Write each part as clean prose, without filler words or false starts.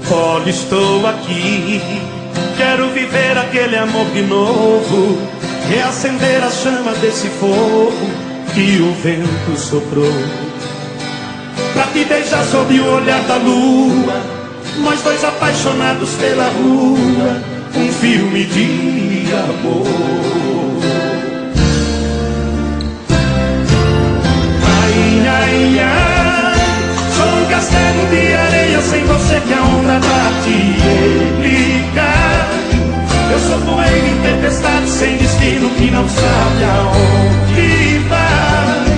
Olha, estou aqui, quero viver aquele amor de novo, reacender a chama desse fogo que o vento soprou. Pra te beijar sob o olhar da lua, nós dois apaixonados pela rua, um filme de amor. Ai, ai, ai, sou um castelo de areia sem você que a onda bate e ele cai. Eu sou poeira em tempestade sem destino que não sabe aonde vai.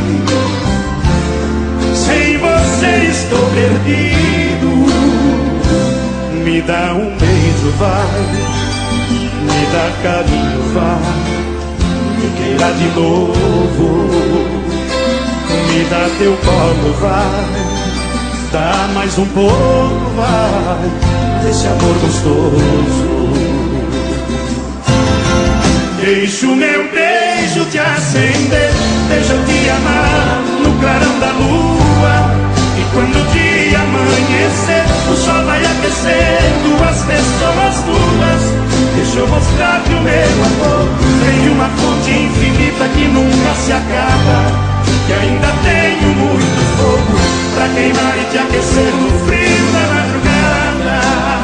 Sem você estou perdido. Me dá um beijo, vai. Me dá carinho, vai. Me queira de novo. Me dá teu colo, vai. Dá mais um pouco, vai. Desse amor gostoso. Deixa o meu beijo te acender. Deixa eu te amar no clarão da lua. E quando o dia amanhecer, o sol vai aquecer duas pessoas duas. Deixa eu mostrar que o meu amor tem uma fonte infinita que nunca se acaba, que ainda tenho muito fogo pra queimar e te aquecer no frio da madrugada.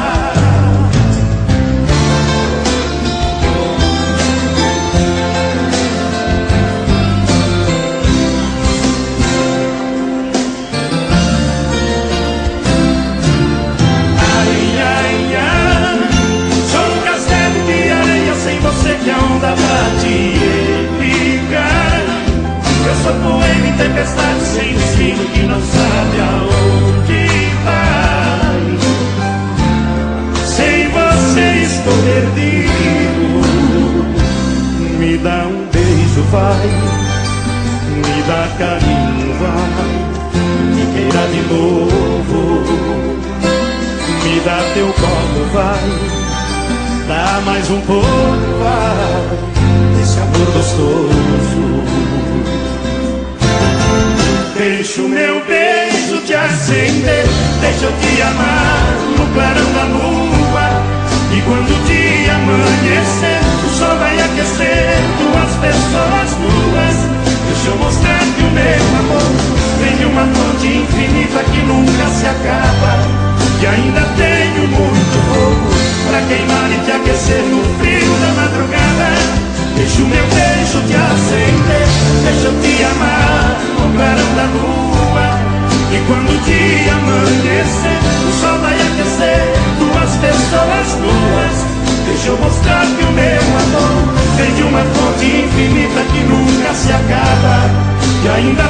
Ai, ai, ai, sou um castelo de areia sem você que a onda bate e ele cai. Eu sou poeira em tempestade sem destino que não sabe aonde vai. Sem você estou perdido. Me dá um beijo, vai. Me dá carinho, vai. Me queira de novo. Me dá teu colo, vai. Dá mais um pouco, vai. Esse amor gostoso. Deixa o meu beijo te acender. Deixa eu te amar no clarão da lua. E quando o dia amanhecer, o sol vai aquecer duas pessoas nuas. Deixa eu mostrar que o meu amor vem de uma fonte infinita que nunca se acaba, que ainda tenho muito fogo pra queimar e te aquecer no frio da madrugada. Deixa o meu beijo te acender. Deixa eu te amar no clarão da lua. E quando o dia amanhecer, o sol vai aquecer duas pessoas nuas. Deixa eu mostrar que o meu amor vem de uma fonte infinita que nunca se acaba, que ainda